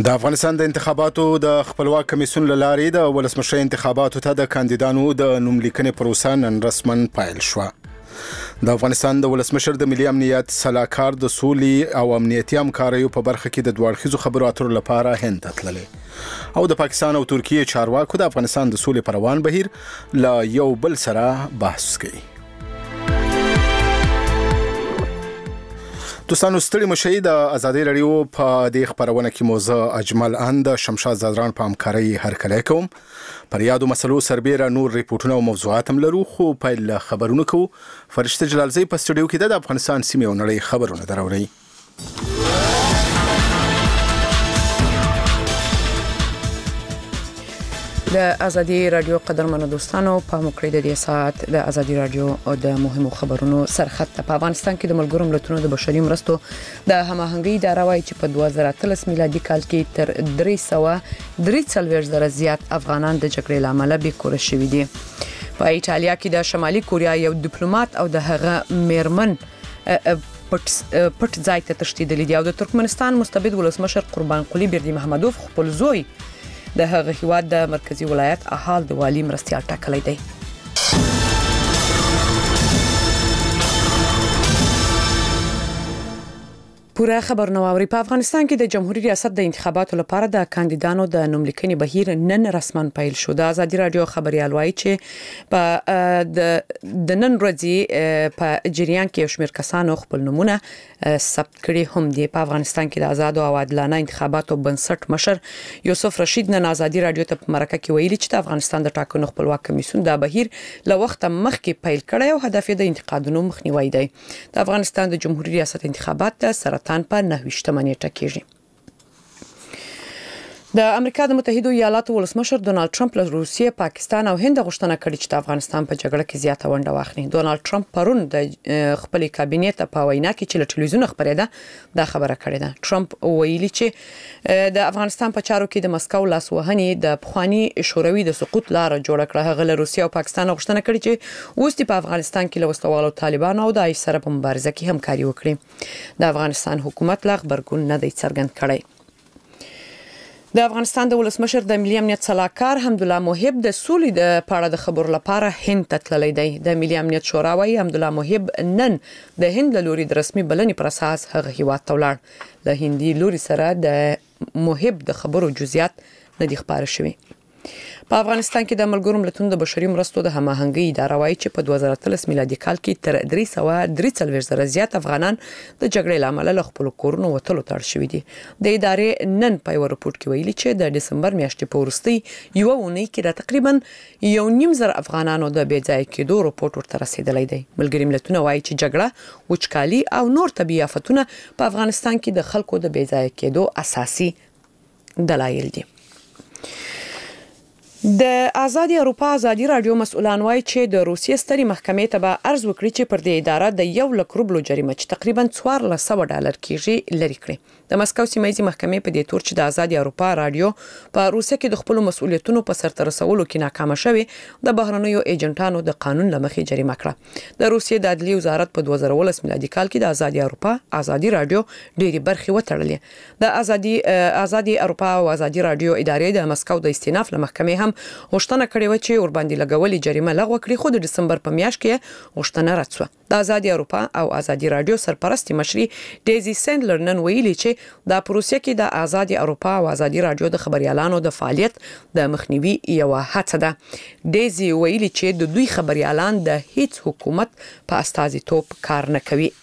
د افغانستان د انتخاباتو د خپلواک کمیسیون له لارې د ولسمشر انتخاباتو ته د کاندیدانو د نوملیکنې پروسه نن رسما پیل شوه. د افغانستان د ولسمشر د ملي امنیت سلاکار د سولې او امنیتي همکاریو په برخه کې د دوړخیزو خبرو اترو لپاره هند ته تللی او د پاکستان او ترکیه چارواکو د افغانستان د سولې پر روان بهیر له یو بل سره بحث کوي. دوستانو ستړي مشي د ازادي رادیو په دې خبرونه کې موضوع اجمل اند شمشاد زادران په همکاري هرکلی کوم. پر یادو مسلو سربېره نور ریپورتونه او موضوعات هم لرو، خو پیل خبرونه کوو. فرشته جلالزی په سټوډیو کې د افغانستان سیمې او نړۍ خبرونه دراوړي. د ازادي رادیو قدرمنو دوستانو په مکړې د دې ساعت د ازادي رادیو او د مهمو خبرونو سرخط په افغانستان کې د ملګرو ملتونو د بشري مرستو د هماهنګۍ اداره وايي چې په 2013 میلادي کال کې تر 343 زیات افغانان د جګړې لامل به کور شوي دي. په ایټالیا کې د شمالي کوریا یو ډیپلوماټ او د هغه میرمن پټ ځای ته تښتیدلی دی او د ترکمنستان مستبد ولسمشر قربان قلی بردی محمدوف خپل زوی د هغه هیواد د مرکزی ولایت احال د والی مرستیال ټاکلی دی. پوره خبرونه واوري. په افغانستان کې د جمهوریت ریاست د انتخاباتو لپاره د کاندیدانو د نوملیکنې بهیر نن رسما پیل شو. د ازادي رادیو خبريال وایي چې په د نن ورځې په جریان کې یو شمېر کسانو خپل نمونه ثبت کړي هم دي. په افغانستان کې د آزاد او عادلانه انتخاباتو بنسټ مشر یوسف رشید نن ازادي رادیو ته په مرکه کې ویلي چې د افغانستان د ټاکنو خپلواک کمیسیون د بهیر له وخت مخکې پیل کړی او هدف یې د انتقادونو مخنیوي دی. د افغانستان د جمهوریت ریاست انتخابات د سرطان په 9 نیټه کېږي. د امریکا د متحده ایالاتو ولسمشر ډونالد ټرمپ له روسیې، پاکستان او هند غوښتنه کړې چې د افغانستان په جګړه کې زیاته ونډه واخلي. ډونالد ټرمپ پرون د خپل کابینې ته په وینا کې چې له ټلویزیون خبرېده دا خبره کړې ده. ټرمپ ویلي چې د افغانستان په چارو کې د مسکو لاسوهنې د پخوانی شوروي د سقوط لار جوړ کړه. هغه له روسیې او پاکستان غوښتنه کړې چې اوس په افغانستان کې له وسلوالو طالبانو او د آیس سره په مبارزه کې همکاري وکړي. د افغانستان حکومت لا خبرګون نه دی څرګند کړی. د افغانستان د ولسمشر د ملي امنیت سلاکار حمدالله محب د سولې د پاړه د خبرو لپاره هند ته تللی دی. د ملي امنیت شورا وايي حمدالله محب نن د هند له لوري د رسمي بلنې پر اساس هغه هیواد ته ولاړ. له هندي لوري سره د محب د خبرو جزئیات نه دي خبره شوي. په افغانستان کې د ملګرو ملتونو د بشري مرستو د هماهنګۍ اداره وايي چې په 2013 میلادي کال کې تر 343 زیات افغانان د جګړې لامل له خپل کورونو وتلو ته اړ شوي دي. د ادارې نن په یو رپورت کې ویلي چې د دسمبر میاشتې په وروستۍ یوه اونۍ کې د تقریبا 1.5 افغانانو د بې ځای کېدو رپورت ورته رسیدلی دی. ملګري ملتونه وايي چې جګړه، وچکالي او نور طبیعي آفتونه په افغانستان کې د خلکو د بې ځای کېدو اساسي دلایل دي. د ازادي اروپا ازادي رادیو مسؤلان وایي چې د روسیې سترې محکمې ته به عرض وکړي چې پر دې اداره د 1 لک روبلو جریمه چې تقریبا $1400 کېږي لري کړي. د مسکو سیمایي محکمې په دې تور چې د ازادي اروپا رادیو په روسیه کې د خپل مسؤلیتونو په سرته رسولو کې ناکام شوی، د بهرنیو ایجنټانو د قانون لمخې جریمه کړه. د روسیې د عدلي وزارت په 2019 میلادي کال کې د ازادي اروپا ازادي رادیو ډېری برخې وتړلې. د ازادي اروپا او ازادي رادیو ادارې د مسکو د استیناف لمحکمې هم غوښتنه کړې و چې ورباندې لګولې جریمه لغوه کړي، خو د دسمبر په میاشت کې غوښتنه رد شوه. د ازادي اروپا او ازادي رادیو سرپرست مشري ډیزي سندلر نن ویلي چې د پروسه کې د ازادي اروپا او ازادي رادیو د خبريالانو د فعالیت د مخنیوي یو هڅه ده. ډیزي ویلي چې د دوی خبريالان د هیڅ حکومت په استازیتوب کار نه کوي.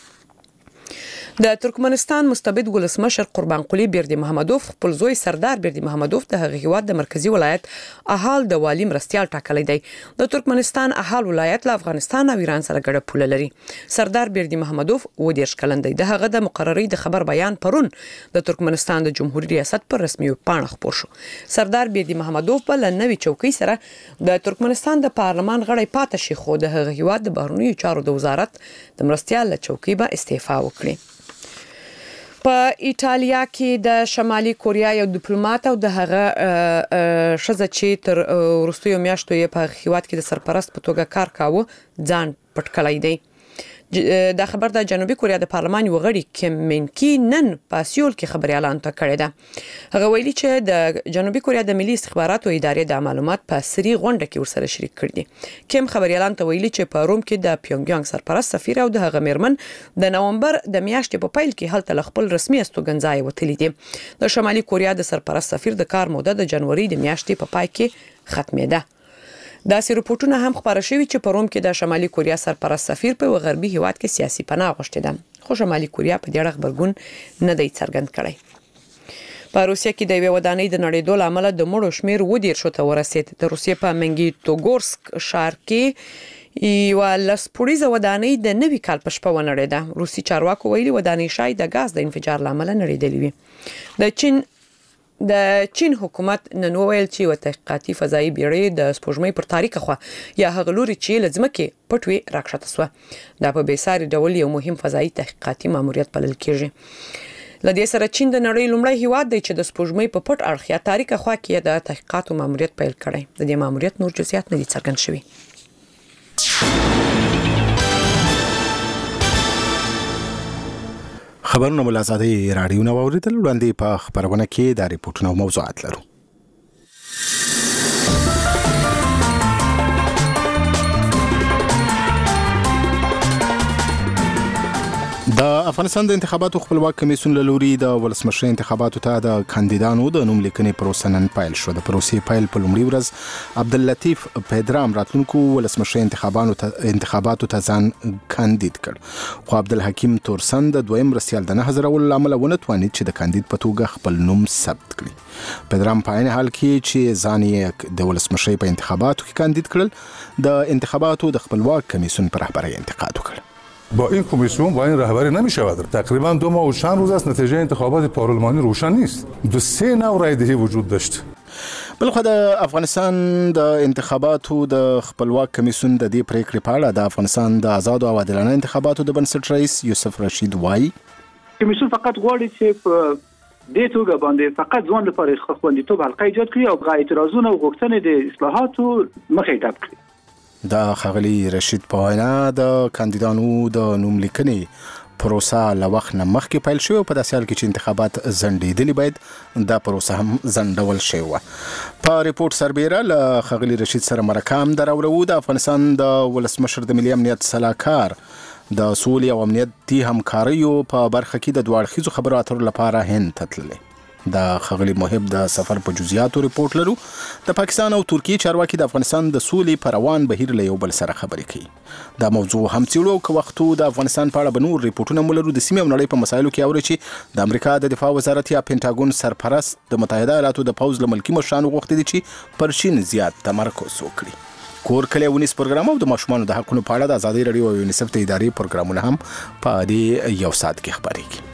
د ترکمنستان مستبد ولسمشر قربان قلی بردی محمدوف خپل زوی سردار بردی محمدوف د هغه هیواد د مرکزی ولایت احال د والی مرستیال ټاکلی دی. د ترکمنستان احال ولایت له افغانستان او ایران سره ګډه پوله لري. سردار بردی محمدوف 30 کلن دی. د هغه د مقرري د خبر بیان پرون د ترکمنستان د جمهوریت ریاست پر رسمي پاڼه خپور شو. سردار بردی محمدوف په نوې چوکۍ سره د ترکمنستان د پارلمان غړی پاتې شي، خو د هغه هیواد د بهرنیو چارو د وزارت د مرستیال له چوکۍ به استعفا وکړي. په ایټالیا کې د شمالي کوریا یو ډیپلوماټ او د هغه شزه چې تر وروستیو میاشتو یې په هیواد کې د سرپرست په توګه کار کاوه ځان پټ کړی دی. دا خبر د جنوبي کوریا د پارلمان یو غړي کیم من کی نن په سیول کې خبريالان ته کړی ده. هغه ویلي چې د جنوبي کوریا د ملي استخباراتو ادارې د معلومات په سری غونډه کې ورسره شریک کړي دي. کیم خبريالان ته ویلي چې په روم کې د پیونګیانګ سرپرست سفیر او د هغه میرمن د نومبر د میاشتې په پیل کې هلته خپل رسمي استوګنځای وتلی دي. د شمالي کوریا د سرپرست سفیر د کار موده د جنوري د میاشتې په پای کې ختمېده. داسې رپورټونه هم خبره شوي چې په روم کې د شمالي کوریا سرپرست سفیر په غربي هیواد کې سیاسي پناه غوښتې ده، خو شمالي کوریا په دې اړه خبرګون نه دی څرګند کړی. په روسیه کې د یوې ودانۍ د نړېدو له امله د مړو شمیر 10 ته ورسید. د روسیې په منګیټوګورسک ښار کې یو لسپوړیزه ودانۍ د نوي کال په شپه ونړېده. روسي چارواکو ویلي ودانۍ شاید د غاز د انفجار له امله نړېدلې وي. د چین حکومت نن ویل چې یو تحقیقاتي فضایي بیړۍ د سپوږمۍ پر تاریخ خوا یا هغه لوري چې لزمکه پټوي راکښته سو. دا په بیساري ډول یو مهم فضایي تحقیقاتي ماموریت بلل کیږي. لدې سره چین د نړۍ لومړی هیواد دی چې د سپوږمۍ په پټ اړخ یا تاریخ خوا کې د تحقیقاتو ماموریت پیل کړی. د دې ماموریت نور جزئیات نه دي څرګند شوي. خبرونه مو له آزادۍ راډیو نه واوریدل. وړاندې په خبرونه کې دا ریپورټونه او موضوعات لرو. د افغانستان د انتخاباتو خپلواک کمیسیون له لوري د ولسمشر انتخاباتو ته د کاندیدانو د نوم لیکنې پروسه نن پیل شو. د پروسې پیل په لومړي ورځ عبداللطیف پیدرام راتلونکو ولسمشر انتخاباتو ته ځان کاندید کړ، خو عبدالحکیم تورسن د دویم رسیال د 9000 ول عمل ونه توانید چې د کاندید په توګه خپل نوم ثبت کړي. پیدرام په عین حال کې چې ځان یې د ولسمشر په انتخاباتو کې کاندید کړل، د انتخاباتو د خپلواک کمیسیون پر رهبری انتقاد وکړ. با این کمیسیون با این رهبری نمی شود. تقریبا 2 ماه و چند روز است نتیجه انتخابات پارلمانی روشن نیست. 2-3 نوع رای دهی وجود داشت. بلخو د افغانستان د انتخاباتو د خپلواک کمیسیون د دې پریکړې په اړه د افغانستان د آزاد او عادلانه انتخاباتو د بنسټ رئیس یوسف رشید وایي کمیسیون فقط غواړي چې په دې توګه باندې فقط ځوان لپاره خوندیتوب حلقه ایجاد کړي او غا اعتراضونه او غوښتنې د اصلاحاتو مخې ډب کړي. د خغلی رشید په وینا د کاندیدانو د نوم لیکنې پروسه له وخت نه مخکې پیل شوی، په داسې حال کې چې انتخابات ځنډېدلي باید دا پروسه هم ځنډول شوې وه. په ریپورټ سربیره له خغلی رشید سره مرکه هم دراوړو. د افغانستان د ولسمشر د ملي امنیت سلاکار د سولې او امنیتي همکاریو په برخه کې د دوه اړخیزو خبرو اترو لپاره هند ته تللی. د خغلی محب د سفر په جزئیاتو ریپورت لرو. د پاکستان او ترکیه چارواکي د افغانستان د سولې پر روان بهیر له یو بل سره خبرې کوي. دا موضوع هم څیړو که وختو د افغانستان په اړه به نور ریپورټونه مو لرو. د سیمې او نړۍ په مسایلو کې اوري چې د امریکا د دفاع وزارت یا پینټاګون سرپرست د متحده ایالاتو د پوځ له ملکي مشرانو غوښتي دي چې پر چین زیات تمرکز وکړي. کور کلی ونیس پروګرام او د ماشومانو د حقونو په اړه د آزادۍ راډیو او یونیسف د ادارې پروګرامونه هم په دې یو ساعت کې خبرېږي.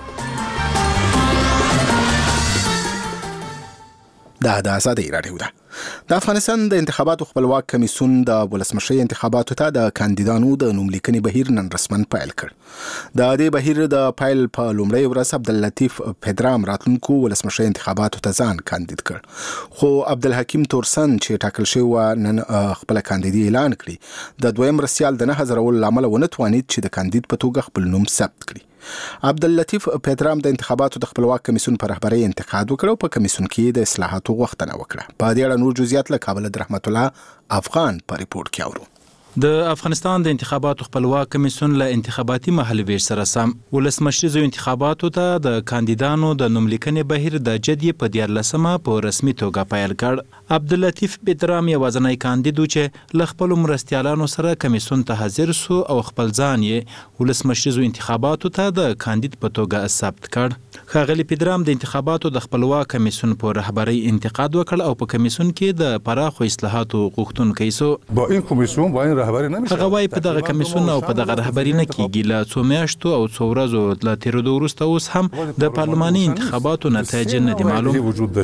دا د آزادۍ راډیو ده. د افغانستان د انتخاباتو خپلواک کمیسیون د ولسمشر انتخاباتو ته د کاندیدانو د نوم لیکنې بهیر نن رسمن پیل کړ. د دې بهیر د پیل په لومړۍ ورځ عبداللطیف پیدرام راتلونکو ولسمشر انتخاباتو ته ځان کاندید کړ، خو عبدالحکیم تورسن چې ټاکل شوی نن خپل کاندیدي اعلان کړي، د دویم رسیال د 9000 ول عمل ونه توانید چې د کاندید په توګه خپل نوم ثبت کړي. عبداللطیف پیدرام د انتخاباتو د خپلواک کمیسیون پر رهبری انتقاد وکړ او په کمیسیون کې د اصلاحاتو غوښتنه وکړه. په دې اړه نور جزئیات له کابل د رحمت الله افغان په ریپورت کې اورو. د افغانستان د انتخاباتو خپلواک کمیسیون له انتخاباتي مهالویش سره سم ولسمشریزو انتخاباتو ته د کاندیدانو د نوم لیکنې بهیر د جدي په 14مه په رسمي توګه پیل کړ. عبداللطیف پیدرام یوازینی کاندید و چې له خپلو مرستیالانو سره کمیسیون ته حاضر سو او خپل ځان یې ولسمشریزو انتخاباتو ته د کاندید په توګه ثبت کړ. ښاغلي پیدرام د انتخاباتو د خپلواک کمیسیون په رهبری انتقاد وکړ او په کمیسیون کې د پراخو اصلاحاتو غوښتونکی سو. با این کمیسیون با این هغه وايي په دغه کمیسیون او په دغه رهبری نه کیږي. له څو میاشتو او څو ورځو له تیرېدو وروسته اوس هم د پارلماني انتخاباتو نتایج نه دي معلوم.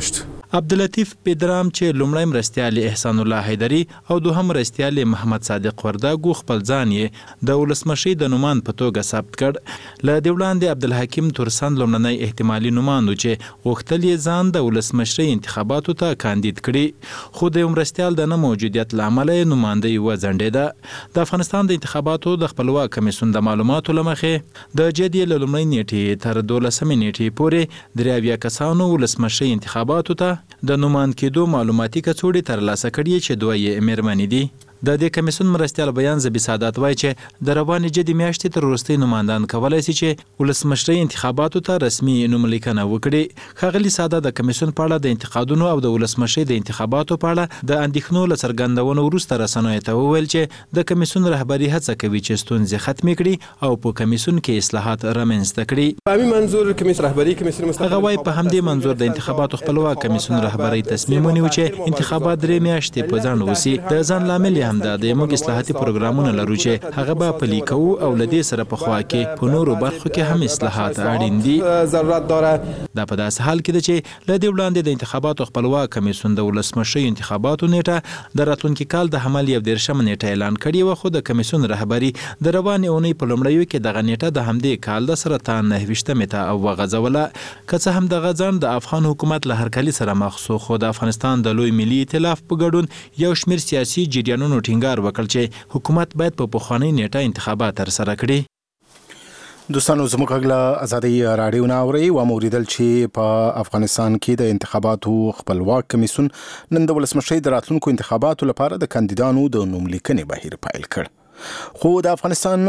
عبداللطیف پیدرام چې لومړی مرستیال احسان الله حیدری او دوهم مرستیال محمد صادق ورداګو خپل ځان یې د ولسمشي د نومان په توګه ثبت کړ. له دې وړاندې عبدالحکیم تورسن لومړنی احتمالي نومان و چې غوښتل یې ځان د ولسمشي انتخاباتو ته کاندید کړي، خو د مرستیال د نه موجودیت له امله یې نوماندهي وځنډېده. د افغانستان د انتخاباتو د خپلواک کمیسیون د معلوماتو له مخې د جدي له لومړۍ نیټې تر 12مې نیټې پورې 83 کسانو ولسمشي انتخاباتو ته د نومان کېدو معلوماتي کڅوړې ترلاسه کړي چې دوه یې مېرمنې دي. د دې کمیسیون مرستیال بیان زبی سعادت وایي چې د روانې جدي میاشتې تر وروستۍ نوماندان کولی شي چې ولسمشرۍ انتخاباتو ته رسمي نوملیکنه وکړي. ښاغلي سعادت د کمیسیون په اړه د انتقادونو او د ولسمشۍ د انتخاباتو په اړه د اندېښنو له څرګندونو وروسته رسنیو ته وویل چې د کمیسیون رهبري هڅه کوي چې ستونزې ختمې کړي او په کمیسیون کې اصلاحات رامنځته کړي. په همین منظور کمیسیون رهبري کمیسیون هغه وایي په همدې منظور د انتخاباتو خپلواک کمیسیون رهبري تصمیم ونیو چې انتخابات 3 میاشتې په ځنډ وشي. د ځان لامل همدا د موږ اصلاحاتي پروګرامونه لرو چې هغه به پلي کوو او له دې سره په خوا کې په نورو برخو کې هم اصلاحات اړین دي. ضرورت داره. دا په داسې حال کې ده چې له دې وړاندې د انتخاباتو خپلواک کمیسیون د ولسمشي انتخاباتو نیټه د راتلونکي کال د حمل 13مه نیټه اعلان کړې وه، خو د کمیسیون رهبري د روانې اونۍ په لومړیو کې دغه نیټه د همدې کال د سرطان 29مې ته وغځوله. که څه هم دغه ځنډ د افغان حکومت له هرکلي سره مخ شو، خو د افغانستان د لوی ملي ائتلاف په ګډون یو شمېر سیاسي جریانونو ټینګار وکړ چې حکومت باید په پخوانۍ نیټه انتخابات ترسره کړي. دوستانو زموږ غږ له ازادي راډیو نه اورئ و موریدل چې په افغانستان کې د انتخاباتو خپلواک کمیسیون نن د ولسمشۍ د راتلونکو انتخاباتو لپاره د کاندیدانو د نوملیکنې بهیر پیل کړ. خو د افغانستان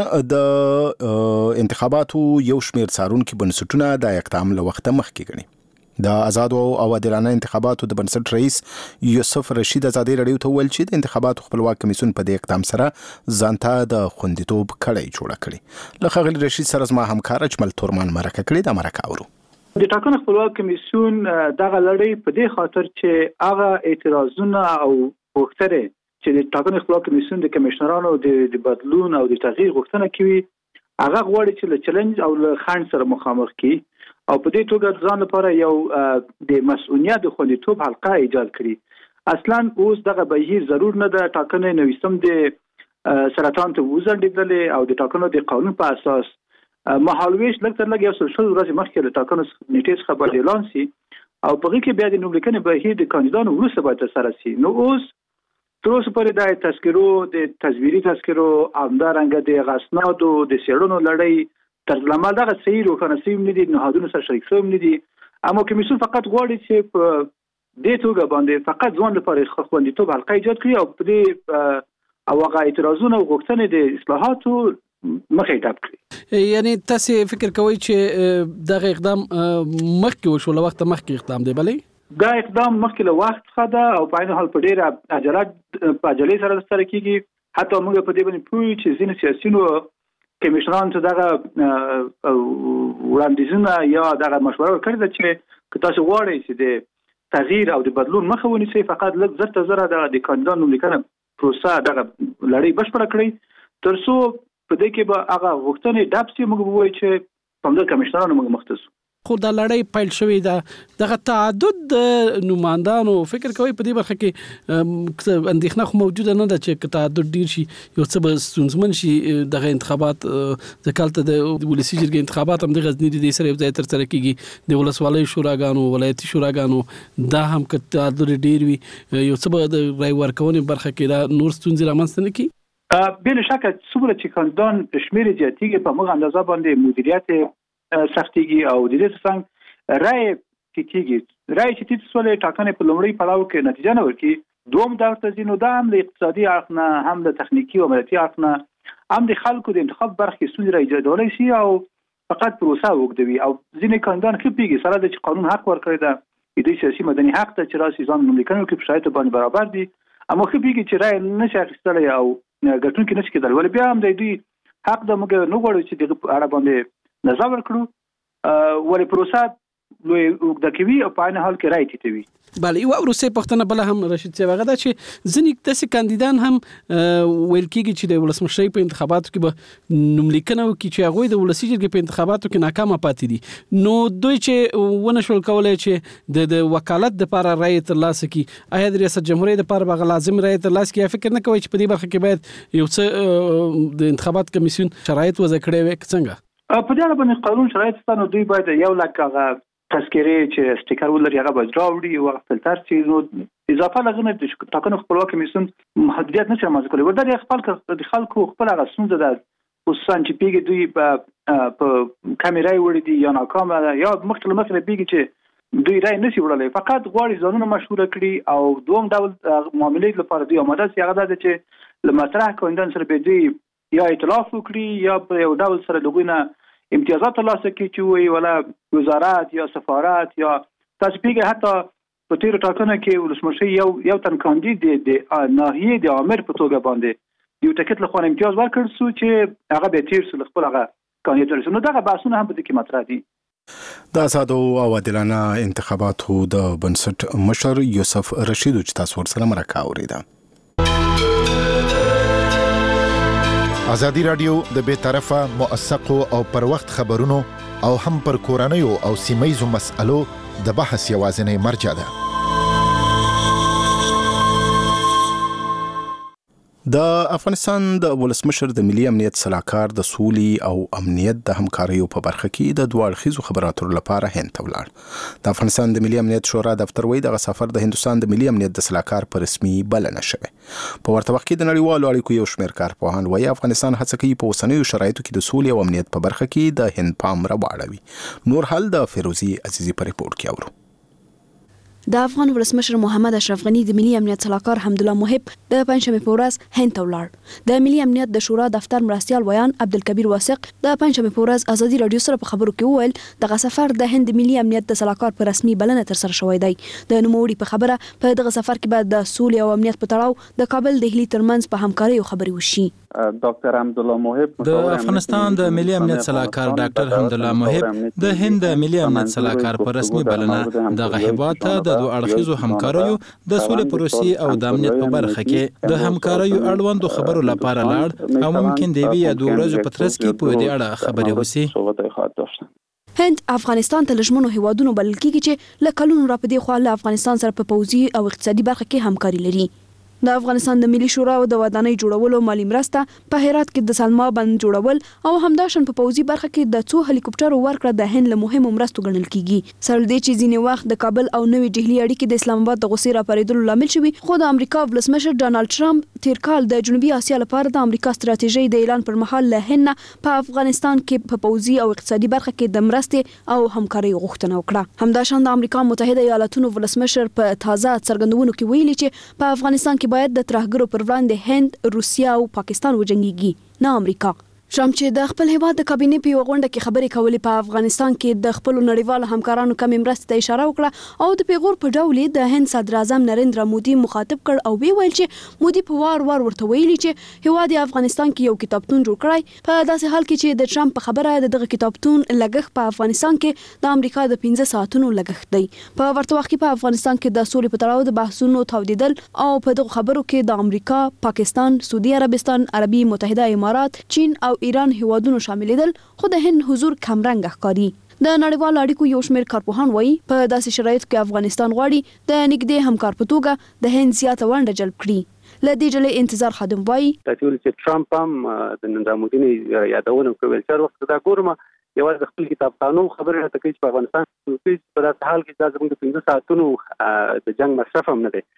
د انتخاباتو یو شمېر څارونکي بنسټونه د اقدام له وخته مخکې ګڼي. د آزادو او عادلانه انتخاباتو د بنسټ رئیس یوسف رشید ازادي راډیو ته ویل چې د انتخاباتو خپلواک کمیسیون په دې اقدام سره ځانته د خوندیتوب کړۍ جوړه کړې. له ښاغلي رشید سره زما همکار اجمل تورمان مرکه کړې. د مرکه اورو. د ټاکنو خپلواک کمیسیون دغه لړۍ په دې خاطر چې هغه اعتراضونه او غوښتنې چې د ټاکنو خپلواک کمیسیون د کمشنرانو د بدلون او د تغییر غوښتنه کوي، هغه غواړي چې له چیلنج او له خنډ سره مخامخ کړي او په دې توګه ځان لپاره یو د مسؤلیت د خوندیتوب حلقه ایجاد کړي. اصلا اوس دغه بهیر ضرور نه ده. ټاکنې 29 د سرطان ته وځنډېدلې او د ټاکنو د قانون په اساس مهالویش لږ تر لږ 100 ورځې مخکې له ټاکنو نیټې څخه باید اعلان شي او په هغې کې بیا د نوملیکنې بهیر د کاندیدانو وروسته باید ترسره شي. نو اوس تر اوسه پورې د تذکرو د تصویري تذکرو همدارنګه د اسنادو د څېړنو لړۍ تر لامل دغه صحیح روښانه شوي نه دي، نهادونو سره شریک شوي نه دي. اما کمیسیون فقط غواړي چې په دې توګه باندې فقط ځوان لپاره خوندیتوب حلقه ایجاد کړي او په دې او هغه اعتراضونه او غوښتنې د اصلاحاتو مخې ډپ کړي. یعنی تاسو فکر کوئ چې دغه اقدام مخکې وشو، له وخته مخکې اقدام دی؟ بلې دا اقدام مخکې له وخت څخه ده او په عین حال په ډېره عجلې سره ترسره کیږي. حتی موږ په دې باندې پوهیږو چې ځینې سیاسیونو کمیشنران ته دغه وړاندیزونه یا دغه مشوره ورکړې ده چې که تاسو غواړئ چې د تغییر او د بدلون مخه ونیسئ، فقط لږ زر تر زره د کاندیدانو نوملیکنه پروسه دغه لړۍ بشپړه کړئ تر څو په دې کې به هغه غوښتنې ډپ شي. موږ به ووایو چې په همدغه کمیشنرانو موږ مخ ته ځو. خو دا لړۍ پیل شوې ده، دغه تعدد د نوماندانو فکر کوي په دې برخه کې اندېښنه خو موجوده نه ده چې تعدد ډیر شي یو څه به ستونزمن شي. دغه انتخابات د کال ته د ولسي جرګې انتخابات هم د غزني د سره یو ځای ترسره کیږي، د ولسوالۍ شوراګانو ولایتي شوراګانو دا هم که تعدد ډیر وي یو څه به د رای ورکونې برخه کې دا نور ستونزې رامنځته نه کړي. بلا شکه څومره چې کاندیدان شمېر زیاتېږي په هغه اندازه باندې مدیریت سختيږي او د دې څنګه رائے کیږي. رائے چې تاسو ولې ټاکنې په لومړی پړاو کې نتیجه نه ورکړي، دوم دا ورته ځینو دا هم د اقتصادي اړخ نه، هم د تخنیکی او عملیاتي اړخ نه، هم د خلکو د انتخاب برخې ستونزې راایجادولی شي او فقط پروسه وګدوي. او ځینې کاندیدان خپېږي سره د قانون حق ورکړی ده، د سیاسي مدني حق ته چې راسي ځان نوملیکنو کې په شرایطو باندې برابر دي، اما خپېږي چې رائے نشي اخیستلی او ګټونکي نشي کېدلی. ولې بیا هم د دوی حق د موږ نه غواړو چې دغه اړه باندې نظر ورکړو. ولې پروسه لوی وګدا کوي او په عین حال کې رائټ کوي. بله یو وروسته پښتنه بل هم رشید صاحب هغه دا چې ځینې داسې کاندیدان هم ویل کېږي چې د ولسمشرۍ په انتخاباتو کې به نوملیکنه وکړي چې هغوی د ولسي جرګې په انتخاباتو کې ناکامه پاتې دي، نو دوی چې ونه شول کولی چې د وکالت دپاره رایې ترلاسه کړي، آیا د ریاست جمهوریت دپاره به هغه لازم رایې ترلاسه کړي؟ فکر نه کوئ چې په دې برخه کې باید یو څه د انتخابات کمیسیون شرایط وضع کړی وي که څنګه؟ په دې اړه باندې قانون شرایط شته، نو دوی باید یو لک هغه تذکرې چې سټیکر ولري هغه باید راوړي او فلټر شي. نو اضافه لغنه د ټاکنو خپلواک کمیسیون محدودیت نشي رامنځته کولی. ورته خپل د خلکو خپل هغه ستونزه ده، خصوصا چې پیږي دوی په کامیرای وړي دي یا ناکامه ده یا مختلف مسله پیږي چې دوی رای نشي وړلای، فقط غواړي ځانونه مشهور کړي. او دوم ډول معاملې لپاره دوی آماده سي، هغه ده چې لمطرح کوندن سره به دوی یا ائتلاف وکړي یا په یو ډول سره لګونه امتیازات ترلاسه کړي چې وي ولا وزارت یا سفارت یا تاسو پیږي. حتی په تیر ټاکنه کې ولسمشر یو تن کاندید د ناحیه د امر په توګه باندې یو ټکټ له خوا امتیاز ورکړ سو چې هغه به تیر سو خپل هغه کاندید رسو. نو دغه بحثونه هم په دې کې مطرح دي. د آزادو او عادلانه انتخاباتو د بنسټ مشر یوسف رشید چې تاسو ورسره مرکه اوریده. ازادي رادیو د بے طرفه موثقو او پر وخت خبرونو او هم پر کورنیو او سیمایزو مسألو د بحث یوازینی مرجع ده. د افغانستان د ولسمشر د ملي امنیت صلاحکار د سولې او امنیت د همکاریو په برخه کې د دوه اړخیزو خبراتو لپاره هند ته ولاړ. د افغانستان د ملي امنیت شورا دفتر وایي دغه سفر د هندستان د ملي امنیت د صلاحکار په رسمي بلنه شوی. په ورته وخت کې د نړیوالو اړیکو یو شمېر کارپوهان وایي افغانستان هڅه کوي په اوسنیو شرایطو کې د سولې او امنیت په برخه کې د هند پام راواړوي. نور حال د فیروزي عزیزي په ریپورت کې اورو. د افغان ولسمشر محمد اشرف غنی د ملي امنیت صلاحکار حمدالله محب د پنځمې په ورځ هند ته ولاړ. د ملي امنیت د شورا دفتر مرستیال ویان عبدالکبیر واسق د پنځمې په ورځ ازادي رادیو سره په خبرو کې وویل دغه سفر د هند ملي امنیت د صلاحکار په رسمي بلنه تر سره شوی دی. د نوموړي په خبره په دغه سفر کې بعد د سولې او امنیت په تړاو د کابل دهلی ترمنځ په همکارۍ خبرې وشي. ډاکټر حمدالله محب د افغانستان د ملي امنیت صلاحکار ډاکټر حمدالله محب د هند ملي امنیت صلاحکار په رسمي بلنه دغه هیواد ته د دوه اړخیزو همکاریو د سولې پروسې او د امنیت په برخه کې د همکاریو اړوندو خبرو لپاره لاړ او ممکن دی یا دوه ورځې په ترڅ کې په دې اړه خبرې وشي. هند افغانستان ته لږمنو هیوادونو بلل کېږي چې له کلونو راپدې خوا له افغانستان سره په پوځي او اقتصادي برخه کې همکاري لري. د افغانستان د ملي شورا او د ودانۍ جوړولو مالی مرسته په هرات کې د سلما بند جوړول او همداشان په پوځي برخه کې د څو هلیکوپټرو ورکړه د هند له مهمو مرستو ګڼل کیږي. سره دې چې ځینې وخت د کابل او نوې ډهلي اړیکې د اسلام آباد د غوسې راپارېدلو لامل شوي، خو د امریکا ولسمشر ډانلډ ټرمپ تیر کال د جنوبي اسیا لپاره د امریکا ستراتیژۍ د اعلان پر مهال له هند په افغانستان کې په پوځي او اقتصادي برخه کې د مرستې او همکارۍ غوښتنه وکړه. همداشان د امریکا متحده ایالاتونو ولسمشر په تازه څرګندونو کې ویلي چې په افغانستان کې باید د ترهګرو پر وړاندې هند، روسیا او پاکستان وجنګيږي، نه امریکا. شام چې د خپل هیواد د کابینې په یو غونډه کې خبرې کولې په افغانستان کې د خپل نړیوالو همکارانو کمې مرستې ته اشاره وکړه او د پیغور په ډول د هند صدر اعظم نریندرا مودي مخاطب کړ او ویل چې مودي په وار ورته ویلي چې هیواد افغانستان کې یو کتابتون جوړ کړی، په داسې حال کې چې د ټرمپ په خبره دغه کتابتون لګښت په افغانستان کې د امریکا د 15 ساعتونو لګښت دی. په ورته وخت کې په افغانستان کې د سولې په تړاو د بحثونو تاویدل او په دغه خبرو کې د امریکا، پاکستان، سعودي عربستان، عربي متحده امارات، چین او ایران هیوادونو شاملېدل، خو د هند حضور کمرنګه ښکاري. د نړیوالو اړیکو یو شمېر کارپوهان وایي په داسې شرایطو کې افغانستان غواړي د نږدې همکار په توګه د هند زیاته ونډه جلب کړي. له دې ډلې انتظار خادم وایي چې ټرمپ هم د نریندرا مودي یادونه کوي چې وخت دا ګورم یوازې د خپل کتابخانو خبرې راته کوي چې په افغانستان کې په داسې حال کې دا زموږ د 15 ساعتونو د جنگ مصرف هم نه دی.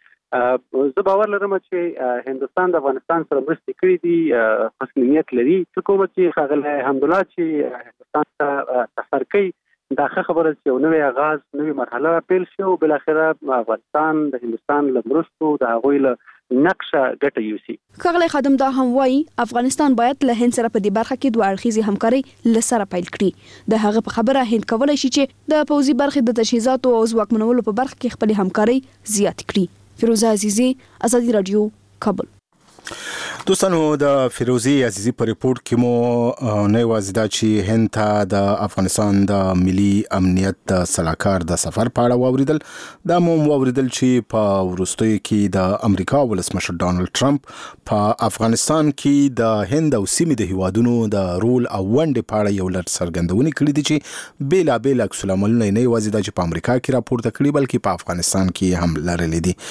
زه باور لرم چې هندستان د افغانستان سره مرستې کړې دي، حسن نیت لري. حکومت چې ښاغلی حمدالله چې هندستان ته سفر کوي دا ښه خبره چې یو نوی آغاز، نوې مرحله پیل شي او بالاخره افغانستان د هندستان له مرستو د هغوی له نقشه ګټه یوسي. ښاغلی خادم دا هم وایي افغانستان باید له هند سره په دې برخه کې دوه اړخیزې همکارۍ له سره پیل کړي. د هغه په خبره هند کولی شي چې د پوځي برخې د تجهیزاتو او ځواکمنولو په برخه کې خپلې همکارۍ زیات کړي. فیروزه عزیزی، ازادي رادیو، کابل. دوستانو د فیروزی عزیزی په ریپورت کې مو نه یوازې دا چې هند ته د افغانستان د ملي امنیت د سلاکار د سفر په اړه واوریدل، دا مو واوریدل چې په وروستیو کې د امریکا ولسمشر ډانلډ ټرمپ په افغانستان کې د هند او سیمې د هیوادونو د رول او ونډې په اړه یو لړ څرګندونې کړې دي چې بیلابیل عکس العملونه نه یوازې دا چې په امریکا کې راپورته کړي بلکې په افغانستان کې هم لرلې دي.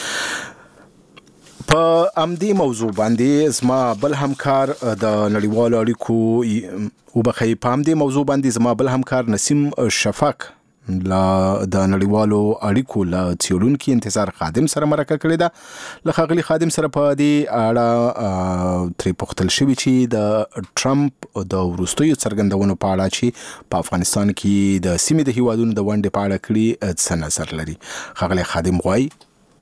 په امدی موضوع باندې زما بل همکار د نړیوالو اړیکو وبخې په امدی موضوع باندې زما بل همکار نسیم شفق لا د نړیوالو اړیکو له څیړونکو انتظار خادم سره مرکه کړې ده. له ښاغلي خادم سره په دې اړه ترې پوښتل شوي چې د ټرمپ د وروستیو څرګندونو په اړه چې په افغانستان کې د سیمې د هیوادونو د ونډې په اړه کړي څه نظر لري. ښاغلي خادم غوايي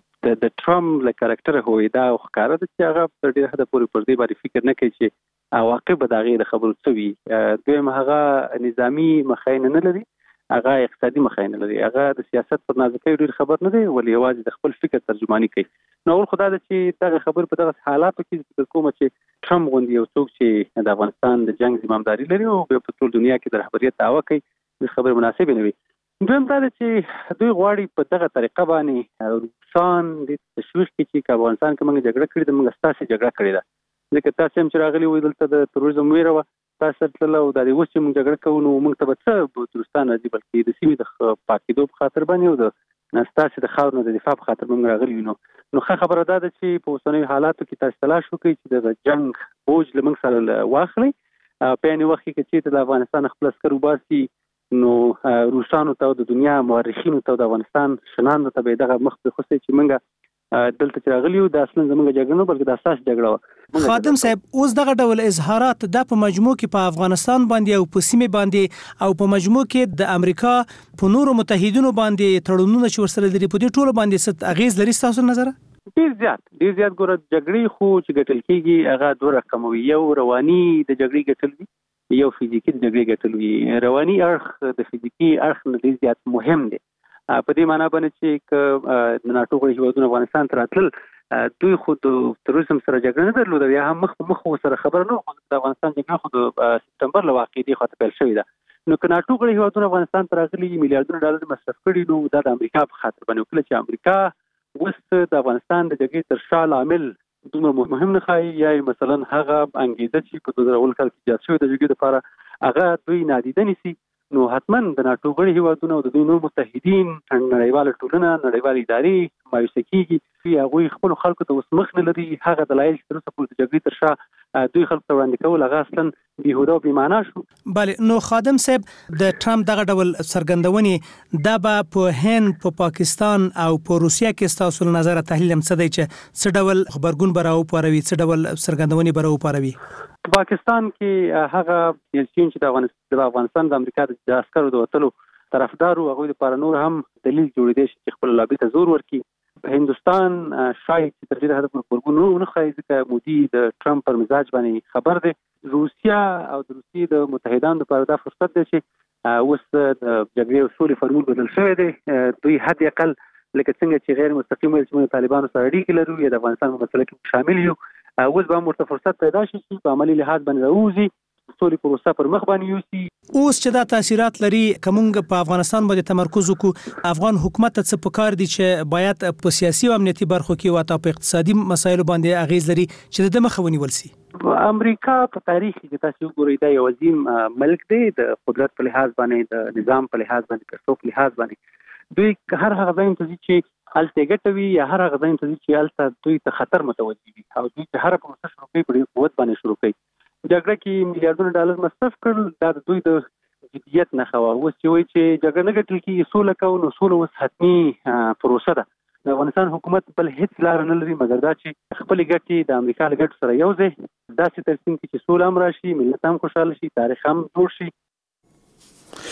د ټرمپ له کاراکټر هوی دا ښکاره ده چې هغه په ډېر حد پورې پر دې باندې فکر نه کوي چې عواقب به د هغې د خبرو څه وي. دویم هغه نظامي مخینه نه لري، هغه اقتصادي مخینه لري، هغه د سیاست پر نازکۍ ډېر خبر نه دی ولې یوازې د خپل فکر ترجماني کوي. نو اول خو دا ده چې دغه خبر په دغه حالاتو کې فکر کوم چې ټرمپ غوندې یو څوک چې د افغانستان د جنګ زمامداري لري او په ټول دنیا کې د رهبریت دعوه کوي د خبر مناسب نه وي. دویم دا ده چې دوی غواړي په دغه طریقه باندې روسان د تشویق کې چې افغانستان کې موږ جګړه کړې ده، موږ ستاسو جګړه کړې ده. لکه تاسو هم چې راغلي وئ دلته د تروریزم ویره وه، تاسو تلل او د اوس چې موږ جګړه کوو نو موږ ته به څه ترستان راځي، بلکې د سیمې د پاکېدو په خاطر باندې او د ستاسو د خاورو د دفاع په خاطر موږ راغلي یو. نو ښه خبره دا ده چې په اوسنیو حالاتو کې تاسو تلاش وکړئ چې د جنګ بوج له موږ سره واخلئ. په یعنې وخت کې چې د افغانستان خپل عسکر وباسي نو روسانو ته د دنیا مورخینو ته د افغانستان شناندو ته به دغه مخ په خوسته چې موږ دلته چې راغلیو د اصلا زموږ جګړه نه بلکې د اساس جګړه و. خادم صاحب اوس دغه ډول اظهارات د په مجموع کې په افغانستان باندې او په سیمه باندې او په مجموع کې د امریکا په نورو متحدینو باندې تړونونه چې ورسره لري په دې ټولو باندې څه اغیز لري تاسو نظر؟ ډیر زیات ګوره جګړې خو چې ګټل کېږي هغه دوه رقم وي، یو رواني د جګړې ګټل وي، یو فزیکی د جګړې ګټل وي. رواني اړخ د فزیکی اړخ نه ډیر زیات مهم دی په دې معنی باندې چې د ناټو غړي هیوادونه افغانستان ته راتلل دوی خو د تروریزم سره جګړه نه درلوده، یا هم مخ سره خبر نه و. د افغانستان جګړه خو د سپتمبر له واقعې دی خو پیل شوې ده. نو که ناټو غړي هیوادونه افغانستان ته راغلي میلیارډونه ډالر مصرف کړي نو دا د امریکا په خاطر باندې وکړي چې امریکا اوس د افغانستان د جګړې تر شا لامل دومره مهم نه ښایي، یا مثلا هغه انګېزه چې په 2000 کال کې ایجاد شوې د جګړې لپاره هغه دوی نادیده نیسي. نو حتما د ناټو غړي هیوادونه او د دوی نور متحدین نړیواله ټولنه نړیوالې ادارې مایوسه کېږي چې هغوی خپلو خلکو ته اوس مخ نه لري. هغه دلایل چې تر اوسه پورې د جګړې تر شا دوی خلکو ته وړاندې کول هغه اصلا بیهوده او بېمعنا شو. بله، نو خادم صاحب د ټرمپ دغه ډول څرګندونې دا به په هند، په پاکستان او په روسیه کې ستاسو له نظره تحلیل هم څه دی چې څه ډول خبرګون به راوپاروي، څه ډول څرګندونې به راوپاروي؟ پاکستان کې هغه چین چې د افغانستان د امریکا د عسکرو د وتلو طرفدارو هغوی لپاره نور هم دلیل جوړېدی چې خپل لابي ته زور ورکړي. هندوستان شاید چې تر ډېره حده پورې خبرګون ونه ښایي ځکه مودي د ټرمپ پر مزاج باندې خبر دی. روسیه او د روسیې د متحدانو لپاره دا فرصت دی چې اوس د جګړې او سولې فورمول بدل شوی دی. دوی حد اقل لکه څنګه چې غیر مستقیم ویل چې موږ طالبانو سره اړیکې لرو یا د افغانستان په مسله کې شامل یو، اوس به هم ورته فرصت پیدا شي چې په عملي لحاظ باندې راوځي، سولې پروسه پر مخ باندې یوسي. اوس چې دا تاثیرات لري کومه په افغانستان باندې تمرکز وکړو، افغان حکومت ته څه پکار دي چې باید په سیاسي او امنیتي برخو کې او په اقتصادي مسایلو باندې اغیز لري چې د مخه ونیول شي؟ امریکا په تاریخ کې تاسو وګورئ دا یو عظیم ملک دی، د قدرت په لحاظ باندې، د نظام په لحاظ باندې، پیسو په لحاظ باندې دوی هر هغه ځای ته چې هلته ګټوي یا هر هغه ځای ته چې هلته دوی ته خطر متوجه وي او دوی چې هر پروسه شروع کوي په قوت باندې شروع کوي. جګړه کې میلیارډونه ډالر مصرف کړل، دا د دوی د جدیت نښه وه. اوس چې وایي چې جګړه نه ګټل کېږي سوله کوو، نو سوله اوس حتمي پروسه ده. د افغانستان حکومت بل هیڅ لار نه لري مګر دا چې خپلې ګټې د امریکا له ګټو سره یو ځای داسې ترسیم کړي چې سوله هم راشي، ملت هم خوشحاله شي، تاریخ هم جوړ شي.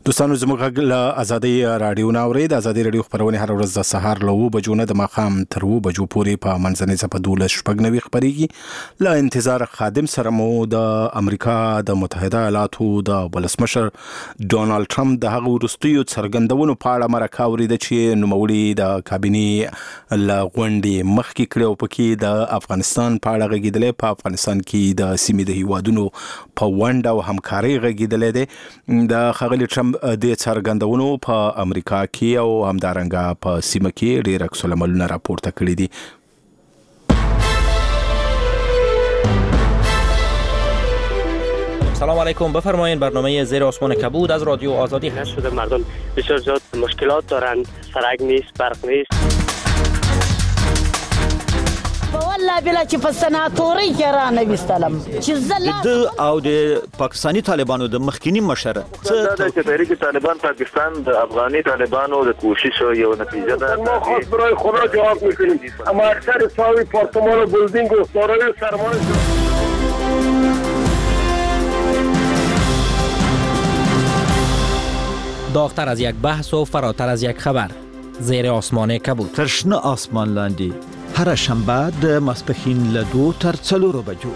دوستانو زموږ غږ له ازادي رادیو نه اورئ. د ازادي رادیو خپرونې هر ورځ د سهار له 9 بجو نه د ماښام تر 2 بجو پورې په منځنۍ څپه 12:90 خپرېږي. له انتظار خادم سره مو د امریکا د متحده ایالاتو د ولسمشر ډونالد ټرمپ د هغو وروستیو څرګندونو په اړه مرکه اورېده چې نوموړي د کابینې له غونډې مخکې کړې او پکې د افغانستان په اړه غږېدلی. په افغانستان کې د سیمې د هیوادونو په ونډه او همکارۍ غږېدلی دی. د ښاغلي ټرمپ د څرګندونو په امریکا کې او همدارنګه په سیمه کې ډېر عکس العملونه راپورته کړي دي. سلام علیکم. بفرمایید برنامه زیر آسمان کبود از رادیو آزادی هست. شده مردم بسیار زیاد مشکلات دارند، سرک نیست، برق نیست. والله بلا چې په سناتوري کې را نوستلم چې د او د پاکستانی طالبانو د مخکینی مشر د تحریک طالبان پاکستان د افغاني طالبانو د کوشش یو نتیجه ده. ما خاص برای خدا جواب میکنیم، اما اکثر ساوی پارتمان و بلدینگ و دارای سرمایه داغتر از یک بحث و فراتر از یک خبر. زیر آسمان کبود. ترشنه آسمان لاندی هر شنبه د ماسپښین له 2 تر 4 بجو.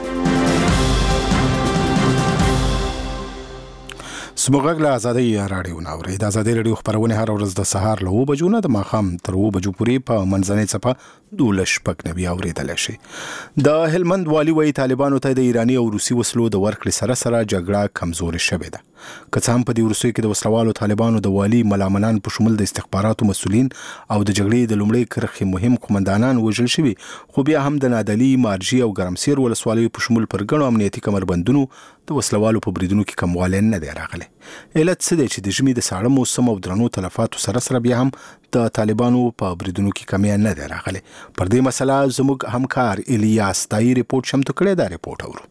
زموږ غږ له ازادي رادیو نه اورئ. د ازادي رادیو خپرونې هر ورځ د سهار له 9 بجو نه د ماښام تر 2 بجو پورې په منځنۍ څپه 12:90 اورېدلی شي. د هلمند والي وایي طالبانو ته د ایراني او روسي وسلو د ورکړې سره سره جګړه کمزورې شوې ده. که څه هم په دې وروستیو کې د وسلوالو طالبانو د والي ملامنان په شمول د استخباراتو مسؤلین او د جګړې د لومړۍ کرښې مهم قومندانان وژل شوي، خو بیا هم د نادعلي، مارجې او ګرمسیر ولسوالیو په شمول پر ګڼو امنیتي کمربندونو د وسلوالو په بریدونو کې کموالی نه دی راغلی. علت څه دی چې د ژمي د ساړه موسم او درنو تلفاتو سره سره بیا هم د طالبانو په بریدونو کې کمی نه دی راغلی؟ پر دې مسله زموږ همکار الیاس تایی ریپورت شمتو کړی. دا ریپورت اورو.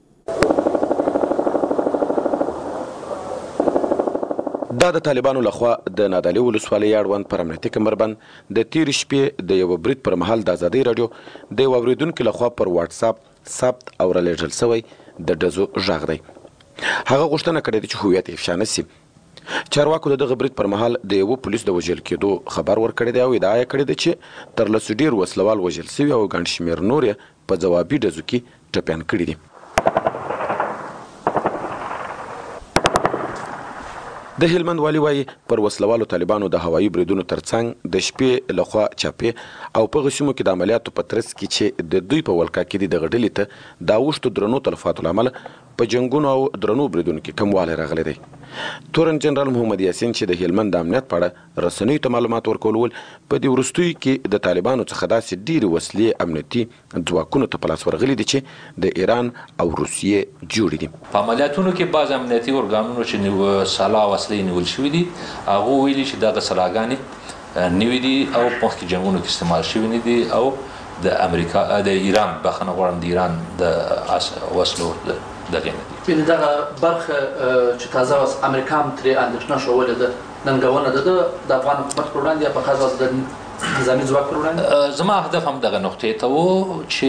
دا د طالبانو لخوا د نادعلي ولسوالۍ اړوند پر امنیتي کمربند د تېرې شپې د یوه برید پر مهال د ازادۍ راډیو د یو اورېدونکي لخوا پر واټساپ ثبت او رالیږل شوی د ډزو غږ دی. هغه غوښتنه کړې ده چې هویت یې افشا نه شي. چارواکو د دغه برید پر مهال د یوه پولیس د وژل کېدو خبر ورکړی دی او ادعا یې کړې ده چې تر لسو ډېر وسلوال وژل شوي او ګڼ شمېر نور یې په ځوابي ډزو کې ټپیان کړي دي. د هلمند والي وایي پر وسلوالو طالبانو د هوایي بریدونو ترڅنګ د شپې لخوا چاپې او په هغه سیمو کې د عملیاتو په ترڅ کې چې د دوی په ولکه کې دي دغه ډلې ته د اوښتو درنو تلفاتو له امله په جنګونو او درنو بریدونو کې کموالی راغلی دی. تورن جنرال محمد یاسین چې د هلمند د امنیت په اړه رسنیو ته معلومات ورکول ول، په دې وروستیو کې د طالبانو څخه داسې ډېرې وسلې امنیتي ځواکونو ته په لاس ورغلي دي چې د ایران او روسیې جوړې دي. په عملیاتونو کې بعض امنیتي ارګانونو چې سلاح وسلې نیول شوي دي هغه ویلي چې دغه سلاحګانې نوي دي او په مخکې جنګونو کې استعمال شوي نه دي او د امریکا د ایران بخښنه غواړم د ایران د وسلو دغه نه دي. دغه برخه چې تازه اوس امریکا هم ترې اندېښنه ښودلې ده، ننګونه ده د افغان حکومت پر وړاندې یا په خاص ډول د نظامي ځواک پر وړاندې. زما هدف هم دغه نقطې ته و چې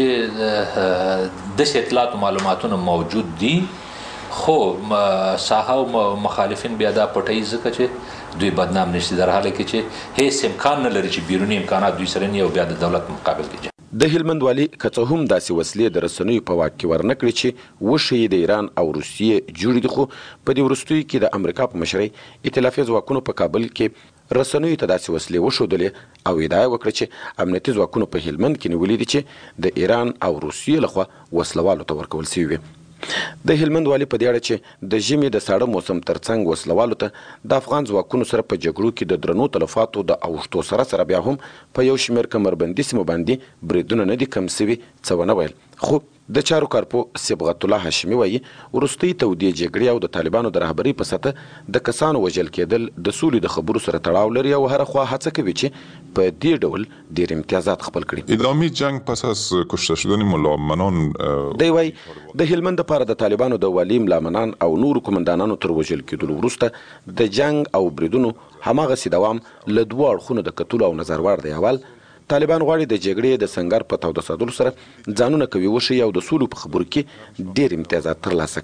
داسې اطلاعات و معلوماتونه موجود دي، خو ساحه او مخالفین بیا دا پټوي ځکه چې دوی بدنام نشي، در حاله کې چې هیڅ امکان نه لري چې بیروني امکانات دوی سره نه او بیا د دولت مقابل کې. د هلمند والي که څه هم داسې وسلې د رسنیو په واک کې ورنه کړي چې وښیي د ایران او روسیې جوړې دي، خو په دې وروستیو کې د امریکا په مشرۍ ائتلافي ځواکونو په کابل کې رسنیو ته داسې وسلې وښودلې او ادعا یې وکړه چې امنیتي ځواکونو په هلمند کې نیولي دي چې د ایران او روسیې لخوا وسلوالو ته ورکول شوي وي. د هلمند والي په دې اړه چې د ژمي د ساړه موسم ترڅنګ وسلوالو ته د افغان ځواکونو سره په جګړو کې د درنو تلفاتو د اوښتو سره سره بیا هم په یو شمېر کمربندي سیمو باندې بریدونه نه دي کم سوي، څه ونه ویل. خو د چارو کارپو صبغت الله هاشمي وایي وروستۍ تودې جګړې او د طالبانو د رهبرۍ په سطح د کسانو وژل کېدل د سولې د خبرو سره تړاو لري او هره خوا هڅه کوي چې په دې ډول ډېر امتیازات خپل کړي. ادامه جنگ پس از کشته شدن ملامنان دی وایي د هلمند لپاره د طالبانو د والي ملامنان او نورو قومندانانو تر وژل کېدلو وروسته د جنگ او بریدونو هماغسې دوام له دوه اړخونو د کتلو او نظر وړ دی. اول طالبان غواړي د جګړې د سنګر په توده ساتلو سره ځانونه کوي وښیي او د سولو په خبرو کې ډېر امتیازات ترلاسه کړي.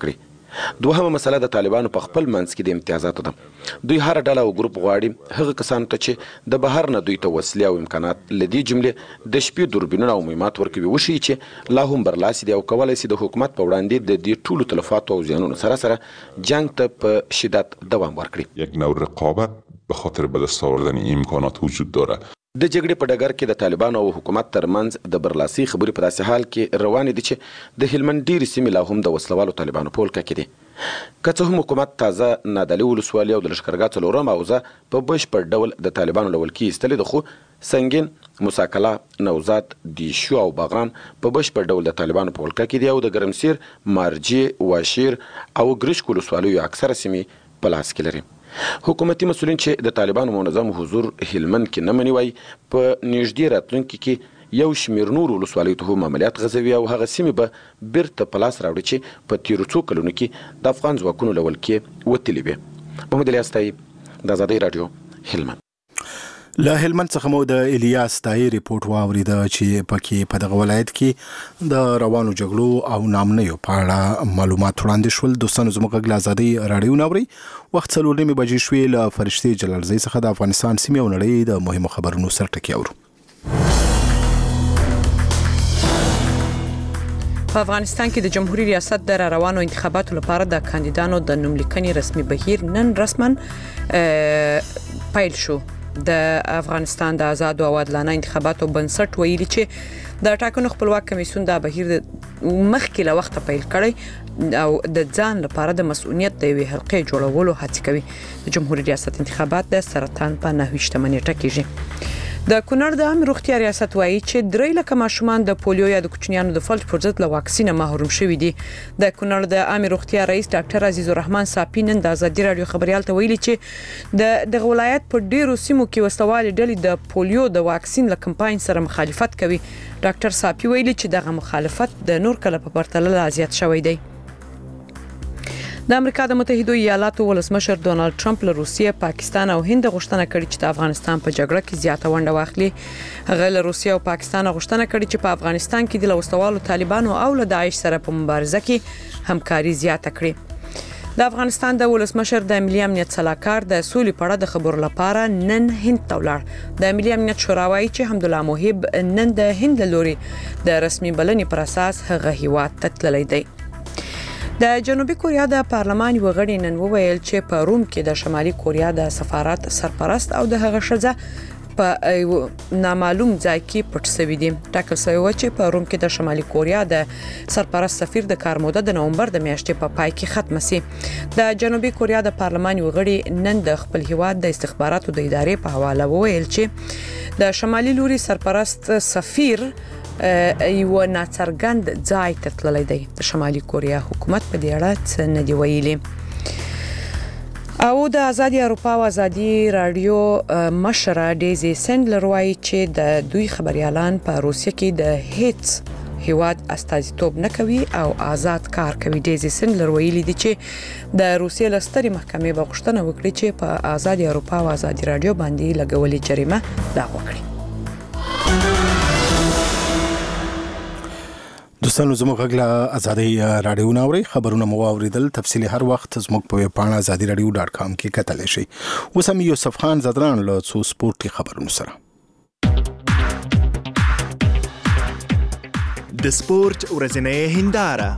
دوهمه مسله د طالبانو په خپل منځ کې د امتیازاتو ده. دوی هر ډله او ګروپ غواړي هغه کسانو ته چې د بهر نه دوی ته وسلې او امکانات له دې جملې د شپې دوربینونه او مهمات ورکوي وښیي چې لا هم برلاسي دي او کولی شي د حکومت په وړاندې د دې ټولو تلفاتو او زیانونو سره سره جنگ ته په شدت دوام ورکړي. یک نوع رقابت به خاطر به دست آوردن امکانات وجود داره. د جګړې په ډګر کې د طالبانو او حکومت ترمنځ د برلاسي خبرې په داسې حال کې روانې دي چې د هلمند ډېرې سیمې لا هم د وسلوالو طالبانو په ولکه کې دي. که څه هم حکومت تازه نادعلي ولسوالي او د لښکرګاه څلورمه حوزه په بشپړ ډول د طالبانو له ولکې ایستلې ده، خو سنګین، موسی کلا، نوزاد، دیشو او باغران په بشپړ ډول د طالبانو په ولکه کې دي او د ګرمسیر، مارجې، واشیر او ګرشک ولسوالیو اکثره سیمې په لاس کې لري. حکومتي مسؤلین چې د طالبانو منظم حضور هلمند کې نه مني وایي په نږدې راتلونکي کې یو شمېر نورو ولسوالیو ته هم عملیات غځوي او هغه سیمې به بیرته په لاس راوړي چې په تېرو څو کلونو کې د افغان ځواکونو له ولکې وتلي وي. محمد الیاس تایي، د ازادۍ راډیو، هلمند. له هلمند څخه مو د الیاس تایي ریپورت واوریده چې پکې په دغه ولایت کې د روانو جګړو او نامنیو په اړه معلومات وړاندې شول. دوستانو زموږ غږ له ازادۍ راډیو ناوري وخت 4:30 بجې شوې. له فرشتې جلالزۍ څخه د افغانستان سیمې او نړۍ د مهمو خبرونو سر ټکي اورو. په افغانستان کې د جمهوریت ریاست د روانو انتخاباتو لپاره د کاندیدانو د نوملیکنې رسمي بهیر نن رسما پیل شو. د افغانستان د آزاد او عادلانه انتخاباتو بنسټ ویلي چې د ټاکنو خپلواک کمیسیون د بهیر مخکې له وخته پیل کړی او د ځان لپاره د مسؤلیت د یوې حلقې جوړولو هڅه کوي. د جمهوریت ریاست انتخابات د سرطان په 29 نیټه کېږي. د کونړ د عامه روغتیا ریاست وایي چې 3 لک ماشومان د پولیو یا د کوچنیانو د فلج پر ضد له واکسینه محروم شوي دي. د کونړ د عامه روغتیا رئیس ډاکټر عزیز الرحمن صافی نن د ازادي راډیو خبريال ته ویلي چې د ولایت په ډیرو سیمو کې وسوالي ډلې د پولیو د واکسین له کمپاین سره مخالفت کوي. ډاکټر صافی ویلي چې دغه مخالفت د نور کله په پرتله لا زیات شوی دی. د امریکا د متحده ایالاتو ولسمشر ډونالد ټرمپ له روسیې، پاکستان او هند غوښتنه کړې چې د افغانستان په جګړه کې زیاته ونډه واخلي. هغه له روسیې او پاکستان غوښتنه کړې چې په افغانستان کې د لوستوالو طالبانو او له داعش سره په مبارزه کې همکاري زیاته کړي. د افغانستان د ولسمشر د ملي امنیت صلاحکار د سولې په اړه د خبرو لپاره نن هند ته ولاړ. د ملي امنیت شورا وایي چې حمدالله محب نن د هند له لوري د رسمي بلنې پر اساس هغه هیواد ته تللی دی. د جنوبي کوریا د پارلمان یو غړي نن وویل چې په روم کې د شمالي کوریا د سفارت سرپرست او د هغه ښځه په نامعلوم ځای کې پټ شوی دي. ټاکل شوی و چې په روم کې د شمالي کوریا د سرپرست سفیر د کار موده د نومبر د میاشتې په پای کې ختم شي. د جنوبي کوریا د پارلمان یو غړي نن د خپل هیواد د استخباراتو د ادارې په حواله وویل چې د شمالي لوري سرپرست سفیر یو ناڅرګند ځای ته تللی دی. د شمالي کوریا حکومت په دې اړه څه نه دی ویلي. او د ازادي اروپا او ازادي رادیو مشره ډیزي سندلر وایي چې د دوی خبريالان په روسیه کې د هیڅ هیواد استازیتوب نه کوي او آزاد کار کوي. ډیزي سندلر ویلي دي چې د روسیې لستري محکمې به غوښتنه وکړي چې په ازادي اروپا او ازادي رادیو باندې لګولې جریمه لغوه کړي. دوستانو زموږ غږ له ازادۍ راډیو ناوري خبرونه مو اوریدل. تفصیلی هر وخت زموږ په ویب پاڼه azadiradio.com کې کتلی شئ. اوس هم یوسف خان زدران له څو سپورتي خبرونو سره. د سپورت ورځنۍ هنداره.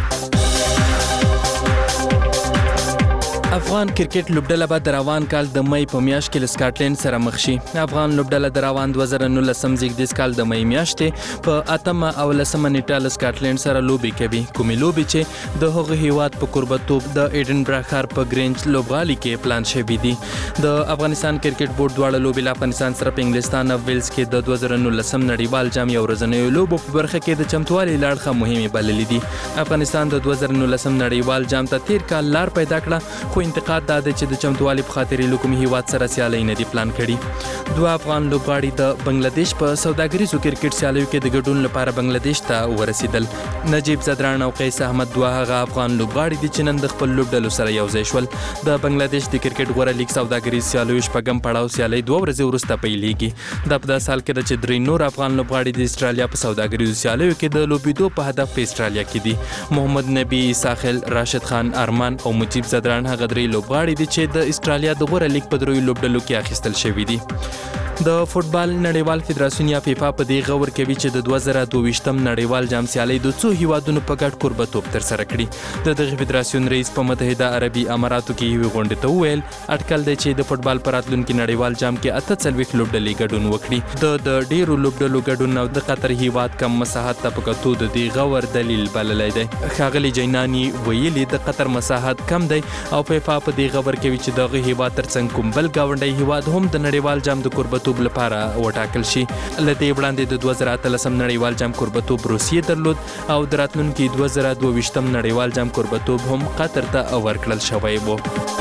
افغان کرکټ لوبډله به د روان کال د مې په میاشت کې له سکاټلند سره مخ شي. افغان لوبډله د روان 2019 زیږدیز کال د مې میاشتې په 8 او 10 نیټه له سکاټلند سره لوبي کوي. کومې لوبي چې د هغه هیواد په قربتوب د ایډنبرا ښار په ګرینج لوبغالي کې پلان شوی دي. د افغانستان کرکټ بورډ دواړه لوبي له افغانستان سره په انګلستان او ویلز کې د 2019 نړیوال جام یو ورځنیو لوبو په برخه کې د چمتووالي لاړخه مهمه بللې دي. افغانستان د 2019 نړیوال جام ته تیر کال لار پیدا کړه، خو انتقاد دا دی چې د چمتووالي په خاطر له کوم هیواد سره سیالي نه دی پلان کړي. دوه افغان لوبغاړي د بنگلاديش په سوداګریزو کرکټ سیالیو کې د ګډون لپاره بنگلاديش ته ورسېدل. نجیب زدران او قیس احمد دوه هغه افغان لوبغاړي دي چې نن د خپل لوبډلو سره یوځای شول. د بنگلاديش د کرکټ غوړه لیګ سوداګریز سیالیو شپږم پړاو سیالي 2 ورځې وروسته پیلېږي. دا په داسې حال کې ده چې درې نور افغان لوبغاړي د استرالیا په سوداګریزو سیالیو کې د لوبېدو په هدف په استرالیا کې دي. محمد نبی، ساحل، راشد خان، ارمان او مجیب زدران هغه درې لوبغاړي دي چې د استرالیا د غوړه لیګ په دریو لوبډلو کې اخیستل شوي دي. د فوټبال نړیوال فدراسیون یا فیفا په دې غور کوي چې د 2022م نړیوال جام سیالي د څو هیوادونو په ګډ کوربتوب ترسره کړي. د دغه فدراسیون رئیس په متحده عربي اماراتو کې یوې غونډې ته وویل اټکل دی چې د فوټبال په راتلونکي نړیوال جام کې 48 لوبډلې ګډون وکړي. د ډیرو لوبډلو ګډون او د قطر هیواد کم مساحت ته په کتو د دې غور دلیل بللی دی. ښاغلي جینانی ویلي د قطر مساحت کم دی او فیفا په دې غور کوي چې دغه هیواد ترڅنګ کوم بل ګاونډی هیواد هم د نړیوال جام د کوربتوب لپاره وټاکل شي. له دې وړاندې د 2013 نړیوال جام کوربتوب روسیې درلود او د راتلونکي 2022م نړیوال جام کوربتوب هم قطر ته ورکړل شوی و.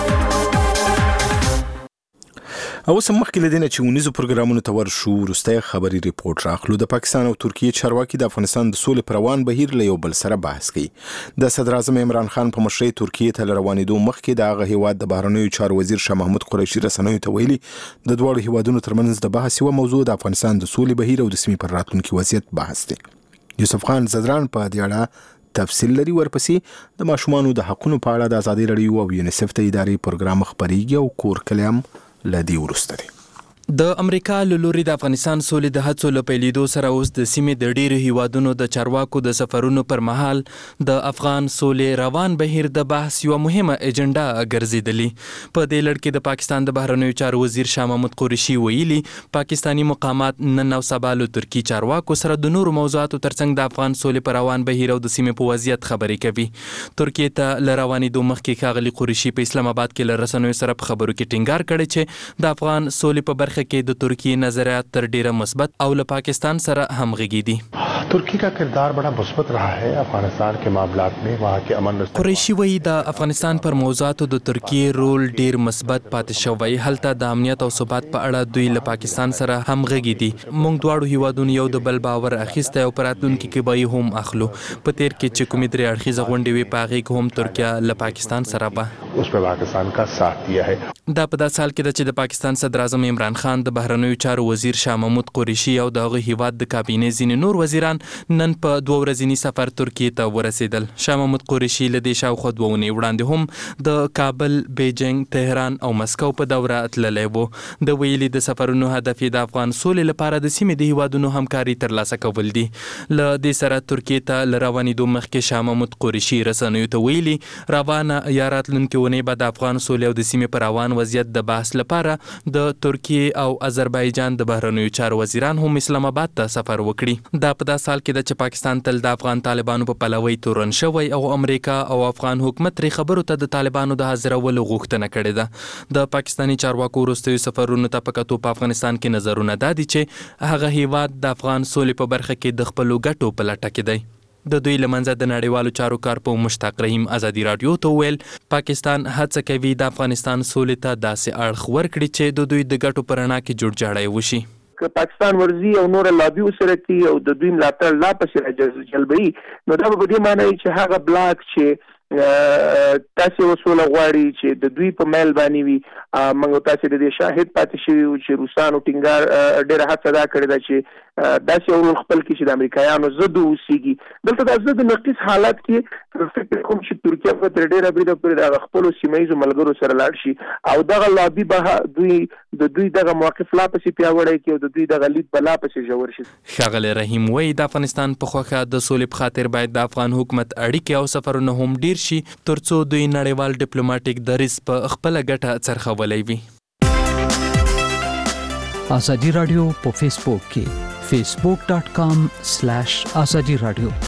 او سم مخکې لدینه چې ونیزو پروګرامونو ته ورشو وروستی خبري ریپورت راخلو. د پاکستان او ترکیې چارواکي د افغانستان د سولې پر روان بهیر له یو بل سره بحث کوي. د صدر اعظم عمران خان په مشرۍ ترکیې ته روانېدو مخکې د هغه هیواد د بهرنیو چارو وزیر شاه محمود قریشي رسنیو ته ویلي د دواړو هیوادونو ترمنځ د بحث یوه موضوع د افغانستان د سولې بهیر او د سیمې پر راتلونکي وضعیت بحث دی. یوسف خان زدران په دې اړه تفصیل لري. ورپسې د ماشومانو د حقونو په اړه د ازادي راډیو او یونیسف ته ادارې پروګرام خبريږي او کور کلام لدی ورسته دی. د امریکا له لوري د افغانستان سولې د هڅو له پیلېدو سره اوس د سیمې د ډیرو هیوادونو د چارواکو د سفرونو پر مهال د افغان سولې روان بهیر د بحث یوه مهمه اجنډا ګرځېدلې. په دې لړ کې د پاکستان د بهرنیو چارو وزیر شاه محمود قریشي ویلي پاکستاني مقامات نن او سبا له ترکي چارواکو سره د نورو موضوعاتو ترڅنګ د افغان سولې پر روان بهیر او د سیمې په وضعیت خبرې کوي. ترکیې ته له روانېدو مخکې ښاغلي قریشي په اسلام آباد کې له رسنیو سره په خبرو کې ټینګار کړی چې د افغان سولې په برخه کې د ترکیې نظریات تر ډیره مثبت او له پاکستان سره همغږي دي. ترکی کا کردار بڑا مثبت رہا ہے افغانستان کے معاملات میں. وہاں کے امن قریشي وایي د افغانستان پر موضوعاتو د ترکیې رول ډیر مثبت پاتې شوی. هلته د امنیت او ثبات په اړه دوی له پاکستان سره همغږي دي. موږ دواړو هیوادونو یو د بل باور اخیستی او په راتلونکي کې به یې هم اخلو. په تیر کې چې کومې درې اړخیزه غونډې وې په هغې کې هم ترکیه له پاکستان سره به اس پہ پاکستان کا ساتھ دیا ہے. دا په داسې حال کې ده چې د پاکستان صدر اعظم عمران خان د بهرنیو چارو وزیر شاه محمود قریشي او د هغه هیواد د کابینې ځینې نور وزیران نن په 2 ورځني سفر ترکیې ته ورسېدل. شاه محمود قریشي له دې شاوخوا 2 اونۍ وړاندې هم د کابل، بیجینګ، تهران او مسکو په دوره تللی و. د ویلي د سفرونو هدف یې د افغان سولې لپاره د سیمې د هیوادونو همکاري ترلاسه کول دي. له دې سره ترکیې ته له روانېدو مخکې شاه محمود قریشي رسنیو ته ویلي روانه یا راتلونکې اونۍ به د افغان سولې او د سیمې په روان وضعیت د بحث لپاره د ترکیې او آذربایجان د بهرنیو چارو وزیران هم اسلام آباد ته سفر وکړي. دا په داسې حال کې ده چې پاکستان تل د افغان طالبانو په پلوۍ تورن شوی او امریکا او افغان حکومت ترې خبرو ته د طالبانو د حاضرولو غوښتنه کړې ده. د پاکستاني چارواکو وروستیو سفرونو ته په کتو په افغانستان کې نظرونه دا دي چې هغه هیواد د افغان سولې په برخه کې د خپلو ګټو په لټه کې دی. د دوی لمنځه د نړیوالو چارو کارپو مشتاق رحیم ازادي راډیو ته ویل پاکستان هڅه کوي د افغانستان سولې ته داسې اړخ ورکړي چې د دوی د ګټو پر رڼا کې جوړجاړی وشي. پاکستان ورزي او نور لابي سره کوي او د دوی ملاتړ لا پسې راجلبوي نو دا به دې معنی چې هغه بلاک چې تاسو وسوله غواړي چې د دوی په میل باندې وي موږ تاسو د دې شاهد پاتې شوی چې روسانو ټینګار ډېر هڅه دا کړې ده چې داسې اول خپل کې چې د امریکایانو ضد اوسېږي. دلته د ضد نقیص حالت کې فکر کوم چې ترکیه په تر ډېره بریده پورې د خپلو سیمه ییزو ملګرو سره لاړ شي او دغه لابي به دوی دغه موقف لا پسې پیاوړی کړي او د دوی دغه لید به لا پسې ژور شي. ښاغلی رحیم وایي د افغانستان په خوښه د سولې په خاطر باید د افغان حکومت اړیکې او سفرونه هم ډیر شي ترڅو دوی نړیوال ډیپلوماټیک دریځ په خپله ګټه څرخولی وي. ازادي راډیو په فیسبوک کې facebook.com/azadi radio